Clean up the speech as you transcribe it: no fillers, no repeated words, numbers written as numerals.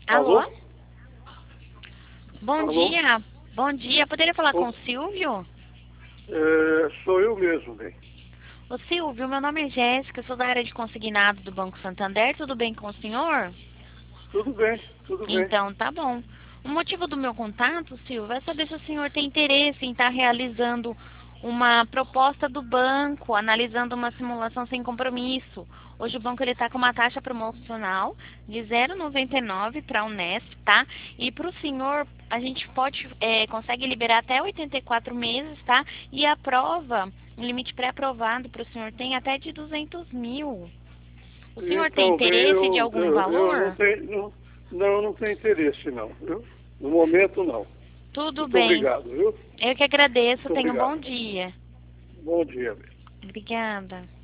Alô? Alô? Bom Alô? dia. Bom dia. Poderia falar com Ô, o Silvio? sou eu mesmo, bem. Ô Silvio, meu nome é Jéssica, sou da área de consignado do Banco Santander. Tudo bem com o senhor? Tudo bem, tudo bem. Então, tá bom. O motivo do meu contato, Silvio, é saber se o senhor tem interesse em estar realizando uma proposta do banco, analisando uma simulação sem compromisso. Hoje o banco está com uma taxa promocional de 0,99 para a Unesp, tá? E para o senhor, a gente consegue liberar até 84 meses, tá? E a prova, o limite pré-aprovado para o senhor tem até de 200 mil. O senhor tem Então, bem, interesse de algum eu não valor? tenho, não tenho interesse, não, viu? No momento, não. Tudo Muito bem. obrigado, viu? Eu que agradeço. Muito Tenha um bom obrigado. dia. Bom dia, bem. Obrigada.